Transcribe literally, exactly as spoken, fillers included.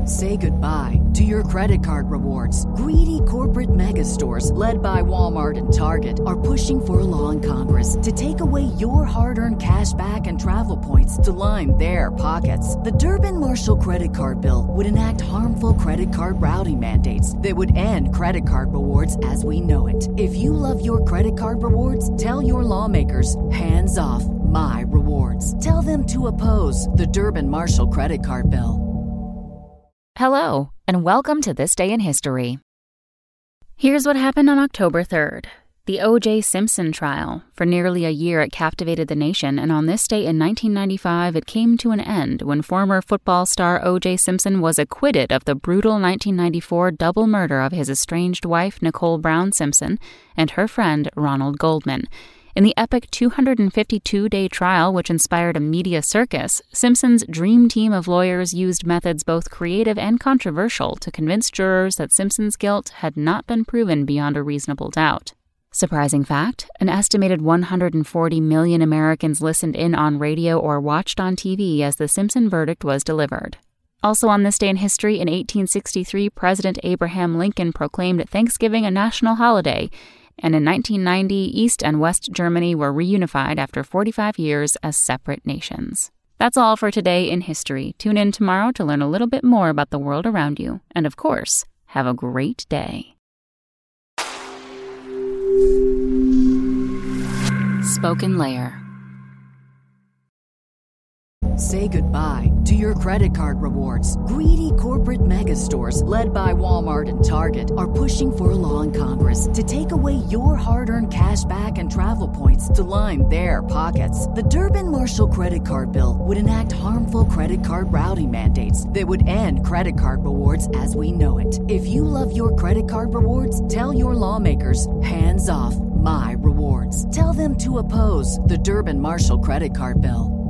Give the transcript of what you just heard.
Say goodbye to your credit card rewards. Greedy corporate mega stores, led by Walmart and Target, are pushing for a law in Congress to take away your hard-earned cash back and travel points to line their pockets. The Durbin-Marshall credit card bill would enact harmful credit card routing mandates that would end credit card rewards as we know it. If you love your credit card rewards, tell your lawmakers, hands off my rewards. Tell them to oppose the Durbin-Marshall credit card bill. Hello, and welcome to This Day in History. Here's what happened on October third. The O J Simpson trial. For nearly a year, it captivated the nation, and on this day in nineteen ninety-five, it came to an end when former football star O J Simpson was acquitted of the brutal nineteen ninety-four double murder of his estranged wife, Nicole Brown Simpson, and her friend, Ronald Goldman. In the epic two hundred fifty-two day trial, which inspired a media circus, Simpson's dream team of lawyers used methods both creative and controversial to convince jurors that Simpson's guilt had not been proven beyond a reasonable doubt. Surprising fact, an estimated one hundred forty million Americans listened in on radio or watched on T V as the Simpson verdict was delivered. Also on this day in history, in eighteen sixty-three, President Abraham Lincoln proclaimed Thanksgiving a national holiday, and in nineteen ninety, East and West Germany were reunified after forty-five years as separate nations. That's all for today in history. Tune in tomorrow to learn a little bit more about the world around you. And of course, have a great day. Spoken Layer. Say goodbye to your credit card rewards. Greedy corporate mega stores, led by Walmart and Target, are pushing for a law in Congress to take away your hard-earned cash back and travel points to line their pockets. The Durbin-Marshall credit card bill would enact harmful credit card routing mandates that would end credit card rewards as we know it. If you love your credit card rewards, tell your lawmakers, hands off my rewards. Tell them to oppose the Durbin-Marshall credit card bill.